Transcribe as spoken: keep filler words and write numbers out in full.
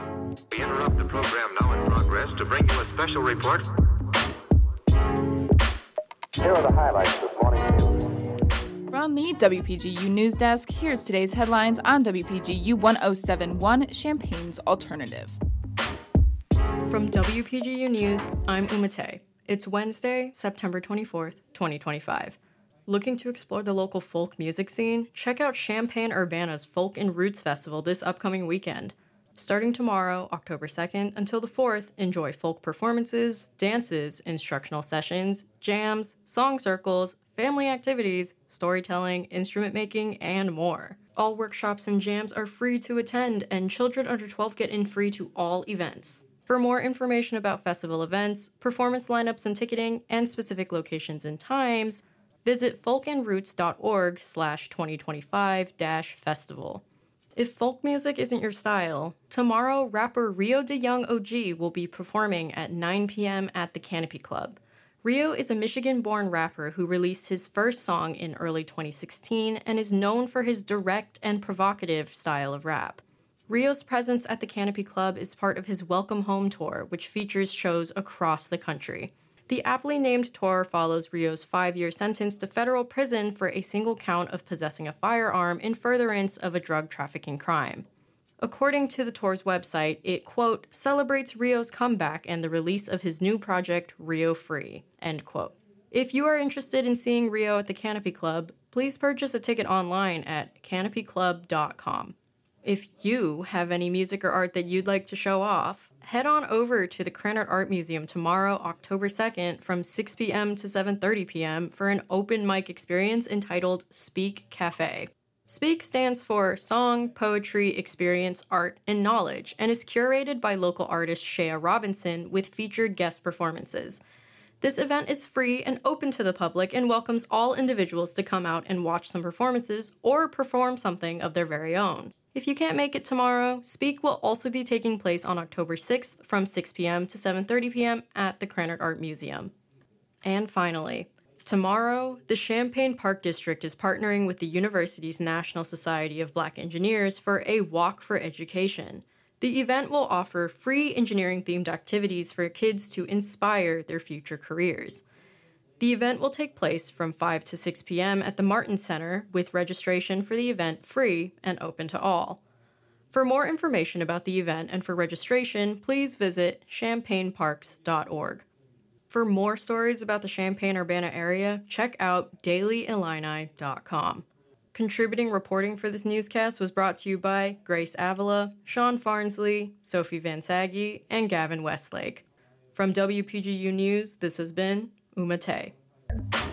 We interrupt the program now in progress to bring you a special report. Here are the highlights this morning's news. From the W P G U News Desk, here's today's headlines on W P G U one oh seven point one, Champaign's Alternative. From W P G U News, I'm Umate. It's Wednesday, September twenty-fourth, twenty twenty-five. Looking to explore the local folk music scene? Check out Champaign-Urbana's Folk and Roots Festival this upcoming weekend. Starting tomorrow, October second, until the fourth, enjoy folk performances, dances, instructional sessions, jams, song circles, family activities, storytelling, instrument making, and more. All workshops and jams are free to attend, and children under twelve get in free to all events. For more information about festival events, performance lineups and ticketing, and specific locations and times, visit folkandroots.org slash 2025 dash festival. If folk music isn't your style, tomorrow rapper Rio de Young O G will be performing at nine p.m. at the Canopy Club. Rio is a Michigan-born rapper who released his first song in early twenty sixteen and is known for his direct and provocative style of rap. Rio's presence at the Canopy Club is part of his Welcome Home tour, which features shows across the country. The aptly named tour follows Rio's five-year sentence to federal prison for a single count of possessing a firearm in furtherance of a drug trafficking crime. According to the tour's website, it, quote, celebrates Rio's comeback and the release of his new project, Rio Free, end quote. If you are interested in seeing Rio at the Canopy Club, please purchase a ticket online at canopy club dot com. If you have any music or art that you'd like to show off, head on over to the Krannert Art Museum tomorrow, October second, from six p.m. to seven thirty p.m. for an open mic experience entitled Speak Cafe. Speak stands for Song, Poetry, Experience, Art, and Knowledge, and is curated by local artist Shea Robinson with featured guest performances. This event is free and open to the public and welcomes all individuals to come out and watch some performances or perform something of their very own. If you can't make it tomorrow, Speak will also be taking place on October sixth from six p.m. to seven thirty p.m. at the Krannert Art Museum. And finally, tomorrow, the Champaign Park District is partnering with the university's National Society of Black Engineers for a Walk for Education. The event will offer free engineering-themed activities for kids to inspire their future careers. The event will take place from five to six p.m. at the Martin Center, with registration for the event free and open to all. For more information about the event and for registration, please visit champaign parks dot org. For more stories about the Champaign-Urbana area, check out daily illini dot com. Contributing reporting for this newscast was brought to you by Grace Avila, Sean Farnsley, Sophie Van Saggy, and Gavin Westlake. From W P G U News, this has been Umate.